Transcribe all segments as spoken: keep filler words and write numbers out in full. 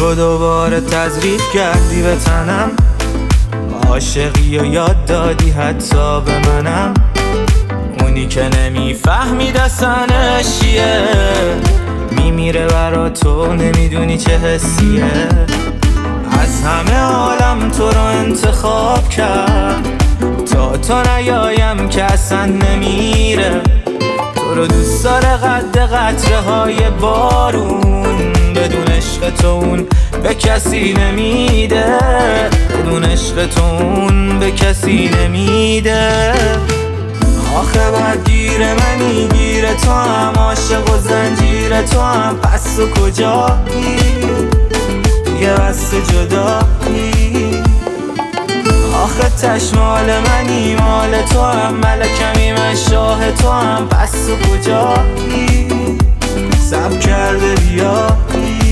تو دوباره تزریق کردی به تنم، عاشقی و یاد دادی حتی به منم. اونی که نمیفهمید اصلش چیه، میمیره برا تو نمیدونی چه حسیه. از همه عالم تو رو انتخاب کرد تا تو نیایم که اصلا نمیره. تو رو دوست داره قد قطره های بارون، بدون عشق تو اون به کسی نمیده، بدون عشق تو اون به کسی نمیده. آخه باید گیر منی گیر تو هم، عاشق و زنجیر تو هم، پس و کجایی دیگه بس جدایی. آخه تش مال منی مال تو هم، ملکمی من شاه تو هم، پس و کجایی سب کرده بیایی.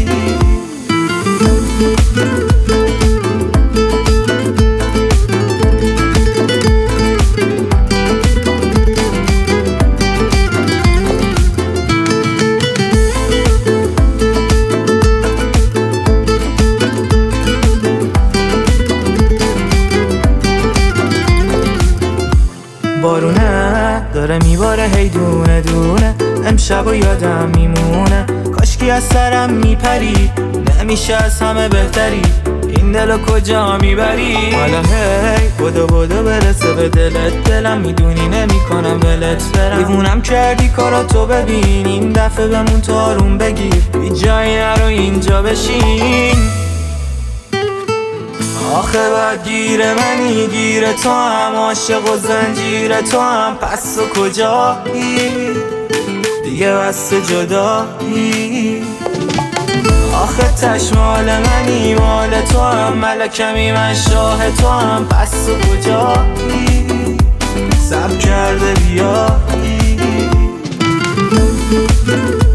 بارونه داره میباره هی دونه دونه، امشب و یادم میمونه کاشکی از سرم میپری، نمیشه از همه بهتری، این دلو کجا میبری؟ حالا هی بدو بدو برسه به دلت، دلم میدونی نمیکنم ولت برم. دیوونم کردی کارا تو ببین، این دفعه بمون تو آروم بگیر، بی جایی نرو اینجا بشین. آخه باید گیر منی گیر تو هم، عاشق و زنجیر تو هم، پس و کجایی دیگه بس جدایی. آخه تش مال منی مال تو هم، ملکمی من شاه تو هم، پس و کجایی سب کرده بیایی.